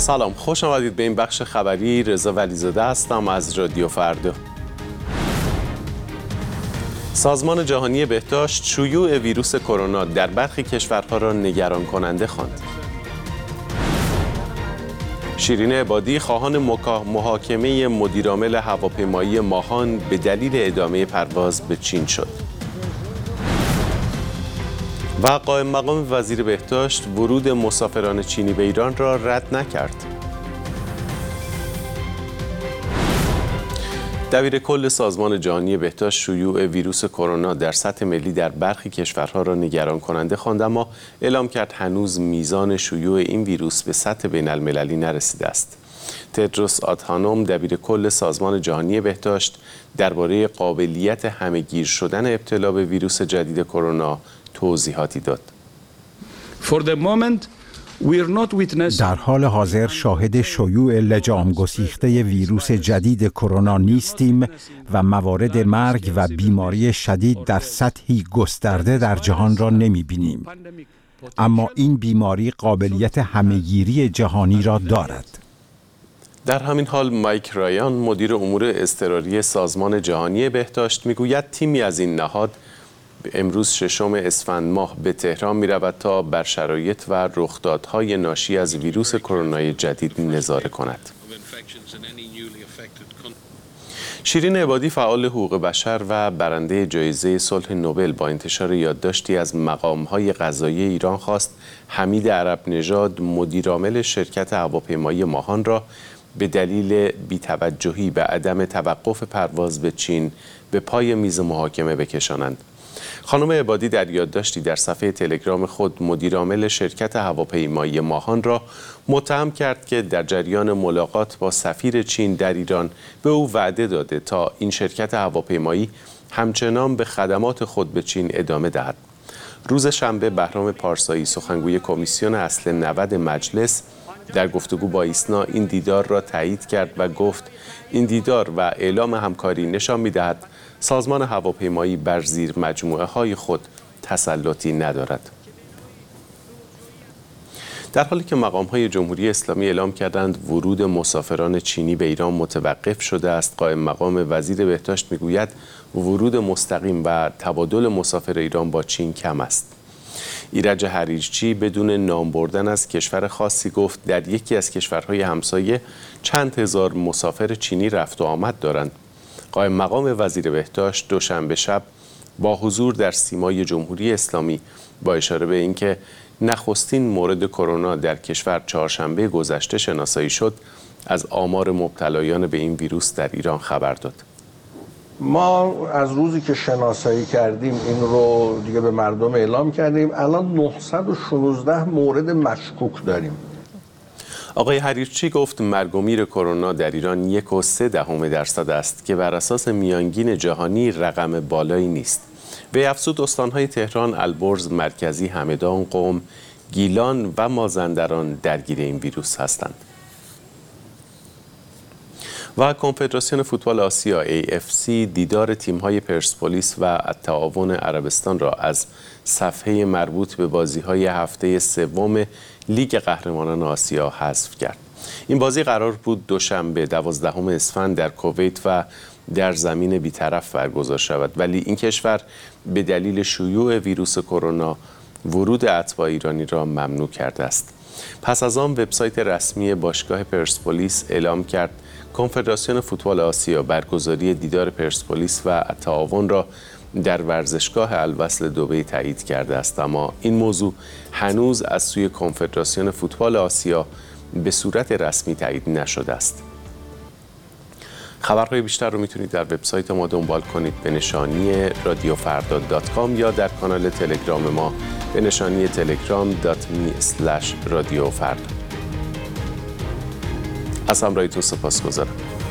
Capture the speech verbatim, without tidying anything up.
سلام، خوش آمدید به این بخش خبری. رضا ولیزاده هستم از رادیو فردا. سازمان جهانی بهداشت شیوع ویروس کرونا در برخی کشورها را نگران کننده خواند. شیرین عبادی خواهان محاکمه مدیرعامل هواپیمایی ماهان به دلیل ادامه پرواز به چین شد. و قائم مقام وزیر بهداشت ورود مسافران چینی به ایران را رد نکرد. دبیر کل سازمان جهانی بهداشت شیوع ویروس کرونا در سطح ملی در برخی کشورها را نگران کننده خواند، اما اعلام کرد هنوز میزان شیوع این ویروس به سطح بین المللی نرسیده است. تدروس آدهانوم دبیر کل سازمان جهانی بهداشت درباره قابلیت همه‌گیر شدن ابتلا به ویروس جدید کرونا توضیحاتی داد. For the moment در حال حاضر شاهد شیوع لجام گسیخته ویروس جدید کرونا نیستیم و موارد مرگ و بیماری شدید در سطحی گسترده در جهان را نمی بینیم. اما این بیماری قابلیت همه‌گیری جهانی را دارد. در همین حال مایک رایان مدیر امور اضطراری سازمان جهانی بهداشت میگوید تیمی از این نهاد امروز ششم اسفند ماه به تهران می رود تا بر شرایط و رخدادهای ناشی از ویروس کرونا جدید نظاره کند. شیرین عبادی فعال حقوق بشر و برنده جایزه صلح نوبل با انتشار یادداشتی از مقام‌های قضایی ایران خواست حمید عرب نژاد مدیرعامل شرکت هواپیمایی ماهان را به دلیل بی‌توجهی به عدم توقف پرواز به چین به پای میز محاکمه بکشانند. خانم عبادی در یادداشتی در صفحه تلگرام خود مدیرعامل شرکت هواپیمایی ماهان را متهم کرد که در جریان ملاقات با سفیر چین در ایران به او وعده داده تا این شرکت هواپیمایی همچنان به خدمات خود به چین ادامه دهد. روز شنبه بهرام پارسایی سخنگوی کمیسیون اصل نود مجلس در گفتگو با ایسنا این دیدار را تایید کرد و گفت این دیدار و اعلام همکاری نشان می‌دهد سازمان هواپیمایی بر زیر مجموعه های خود تسلطی ندارد. در حالی که مقام های جمهوری اسلامی اعلام کردند ورود مسافران چینی به ایران متوقف شده است، قائم مقام وزیر بهداشت میگوید ورود مستقیم و تبادل مسافر ایران با چین کم است. ایرج حریرچی بدون نام بردن از کشور خاصی گفت در یکی از کشورهای همسایه چند هزار مسافر چینی رفت و آمد دارند. قائم مقام وزیر بهداشت دوشنبه شب با حضور در سیمای جمهوری اسلامی با اشاره به اینکه نخستین مورد کرونا در کشور چهارشنبه گذشته شناسایی شد، از آمار مبتلایان به این ویروس در ایران خبر داد. ما از روزی که شناسایی کردیم این رو دیگه به مردم اعلام کردیم، الان نهصد و شانزده مورد مشکوک داریم. آقای حریرچی گفت مرگ و میر کرونا در ایران یک و سه دهم درصد است که بر اساس میانگین جهانی رقم بالایی نیست. وی افزود استانهای تهران، البرز، مرکزی، همدان، قم، گیلان و مازندران درگیر این ویروس هستند. و کنفدراسیون فوتبال آسیا ای اف سی دیدار تیم‌های پرسپولیس و التعاون عربستان را از صفحه مربوط به بازی‌های هفته سوم لیگ قهرمانان آسیا حذف کرد. این بازی قرار بود دوشنبه دوازدهم اسفند در کویت و در زمین بی‌طرف برگزار شود، ولی این کشور به دلیل شیوع ویروس کرونا ورود اتباع ایرانی را ممنوع کرده است. پس از آن وبسایت رسمی باشگاه پرسپولیس اعلام کرد کنفدراسیون فوتبال آسیا برگزاری دیدار پرسپولیس و تعاون را در ورزشگاه الوصل دبی تایید کرده است، اما این موضوع هنوز از سوی کنفدراسیون فوتبال آسیا به صورت رسمی تایید نشده است. خبرهای بیشتر رو میتونید در وبسایت ما دنبال کنید به نشانی رادیو فردا دات کام یا در کانال تلگرام ما به نشانی تلگرام دات می اسلش رادیو فردا. از همراهیتون سپاسگزارم.